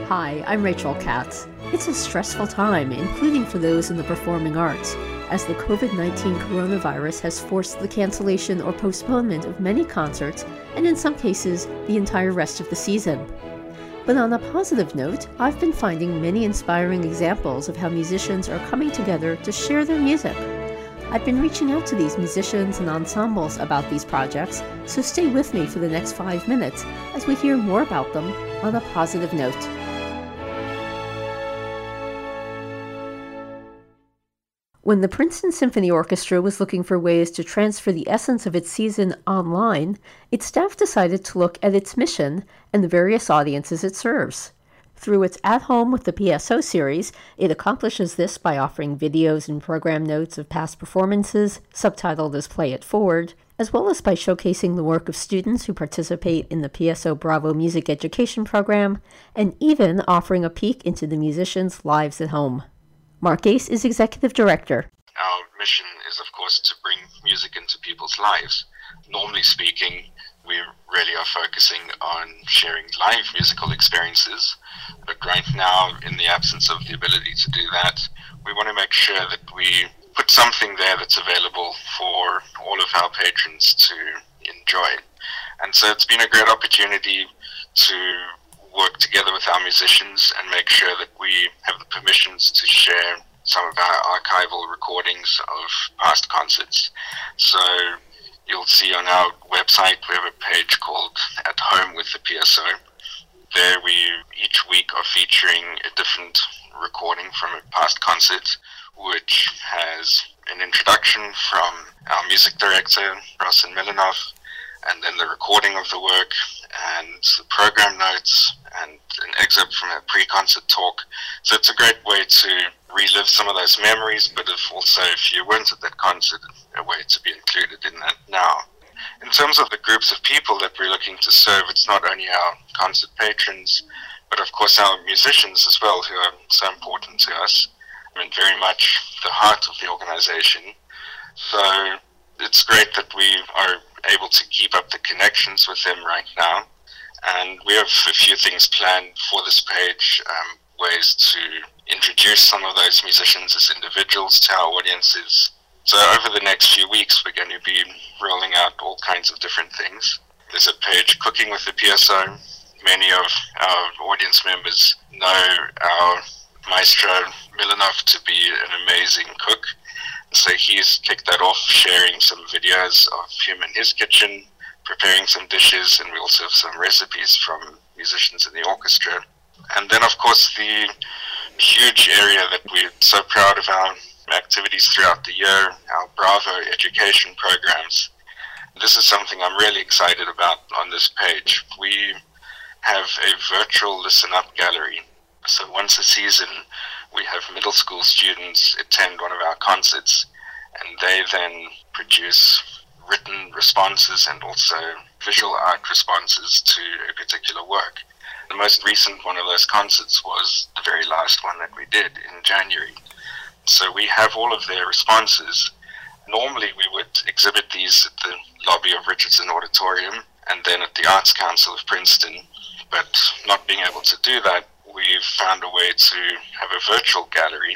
Hi, I'm Rachel Katz. It's a stressful time, including for those in the performing arts, as the COVID-19 coronavirus has forced the cancellation or postponement of many concerts, and in some cases, the entire rest of the season. But on a positive note, I've been finding many inspiring examples of how musicians are coming together to share their music. I've been reaching out to these musicians and ensembles about these projects, so stay with me for the next 5 minutes as we hear more about them on a positive note. When the Princeton Symphony Orchestra was looking for ways to transfer the essence of its season online, its staff decided to look at its mission and the various audiences it serves. Through its At Home with the PSO series, it accomplishes this by offering videos and program notes of past performances, subtitled as Play It Forward, as well as by showcasing the work of students who participate in the PSO Bravo Music Education Program, and even offering a peek into the musicians' lives at home. Mark Ace is Executive Director. Our mission is, of course, to bring music into people's lives. Normally speaking, we really are focusing on sharing live musical experiences, but right now, in the absence of the ability to do that, we want to make sure that we put something there that's available for all of our patrons to enjoy. And so it's been a great opportunity to work together with our musicians and make sure that we have the permissions to share some of our archival recordings of past concerts. So you'll see on our website we have a page called At Home with the PSO. There we each week are featuring a different recording from a past concert, which has an introduction from our music director, Rosin Milanov, and then the recording of the work and the program notes and an excerpt from a pre-concert talk. So it's a great way to relive some of those memories, but also, if you weren't at that concert, a way to be included in that now. In terms of the groups of people that we're looking to serve, it's not only our concert patrons, but of course our musicians as well, who are so important to us, and very much the heart of the organization. So it's great that we are able to keep up the connections with them right now. And we have a few things planned for this page, ways to introduce some of those musicians as individuals to our audiences. So over the next few weeks, we're going to be rolling out all kinds of different things. There's a page, Cooking with the PSO. Many of our audience members know our maestro Milanov to be an amazing cook. So he's kicked that off, sharing some videos of him in his kitchen, preparing some dishes, and we also have some recipes from musicians in the orchestra. And then, of course, the huge area that we're so proud of our activities throughout the year, our Bravo education programs. This is something I'm really excited about on this page. We have a virtual Listen Up gallery. So once a season, we have middle school students attend one of our concerts, and they then produce written responses and also visual art responses to a particular work. The most recent one of those concerts was the very last one that we did in January. So we have all of their responses. Normally we would exhibit these at the lobby of Richardson Auditorium and then at the Arts Council of Princeton, but not being able to do that, we've found a way to have a virtual gallery.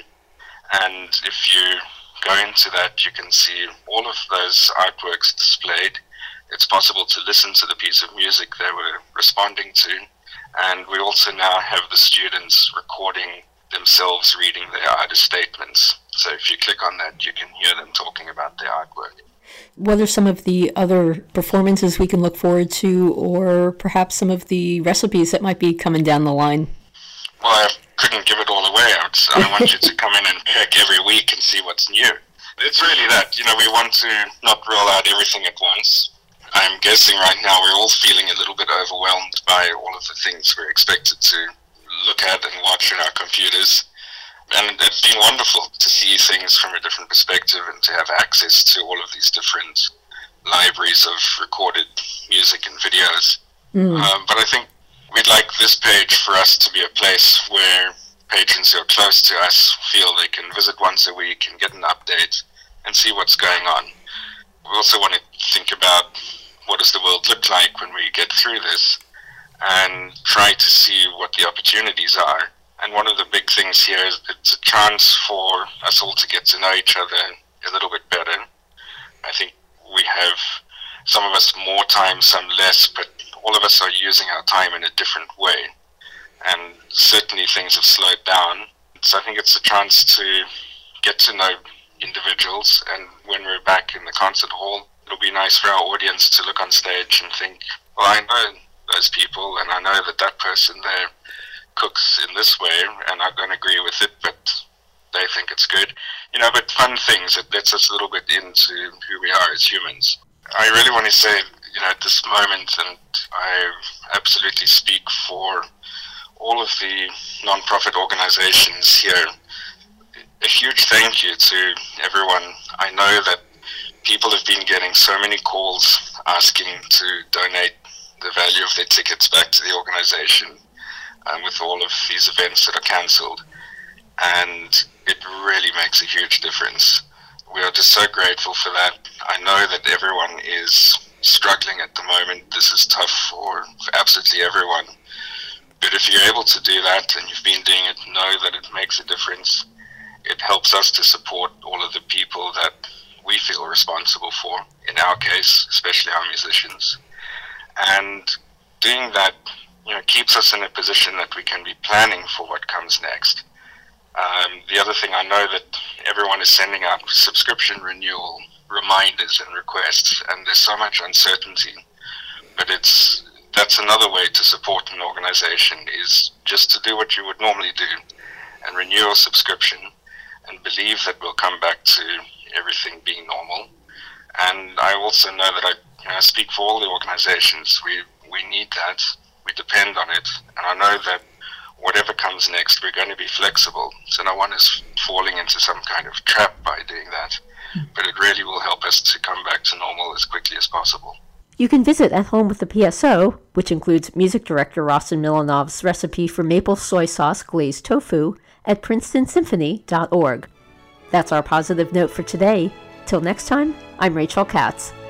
And if you go into that, you can see all of those artworks displayed. It's possible to listen to the piece of music they were responding to. And we also now have the students recording themselves reading their artist statements. So if you click on that, you can hear them talking about their artwork. What are some of the other performances we can look forward to, or perhaps some of the recipes that might be coming down the line? Well, I couldn't give it all away. I want you to come in and pick every week and see what's new. It's really that, we want to not roll out everything at once. I'm guessing right now we're all feeling a little bit overwhelmed by all of the things we're expected to look at and watch on our computers. And it's been wonderful to see things from a different perspective and to have access to all of these different libraries of recorded music and videos. But I think we'd like this page for us to be a place where patrons who are close to us feel they can visit once a week and get an update and see what's going on. We also want to think about what does the world look like when we get through this. and try to see what the opportunities are. And one of the big things here is it's a chance for us all to get to know each other a little bit better. I think we have, some of us more time, some less, but all of us are using our time in a different way. And certainly things have slowed down. So I think it's a chance to get to know individuals, and when we're back in the concert hall, it'll be nice for our audience to look on stage and think, well, I know those people, and I know that that person there cooks in this way, and I don't agree with it, but they think it's good. But fun things that lets us a little bit into who we are as humans. I really want to say, at this moment, and I absolutely speak for all of the non-profit organizations here, a huge thank you to everyone. I know that people have been getting so many calls asking to donate the value of their tickets back to the organization with all of these events that are cancelled. And it really makes a huge difference. We are just so grateful for that. I know that everyone is struggling at the moment. This is tough for absolutely everyone. But if you're able to do that, and you've been doing it, know that it makes a difference. It helps us to support all of the people that we feel responsible for, in our case, especially our musicians. And doing that, keeps us in a position that we can be planning for what comes next. The other thing, I know that everyone is sending out subscription renewal reminders and requests, and there's so much uncertainty. But that's another way to support an organization, is just to do what you would normally do and renew your subscription and believe that we'll come back to everything being normal. And I also know that I speak for all the organizations. We need that. We depend on it. And I know that whatever comes next, we're going to be flexible. So no one is falling into some kind of trap by doing that. But it really will help us to come back to normal as quickly as possible. You can visit At Home with the PSO, which includes music director Rostin Milanov's recipe for maple soy sauce glazed tofu, at princetonsymphony.org. That's our positive note for today. Till next time, I'm Rachel Katz.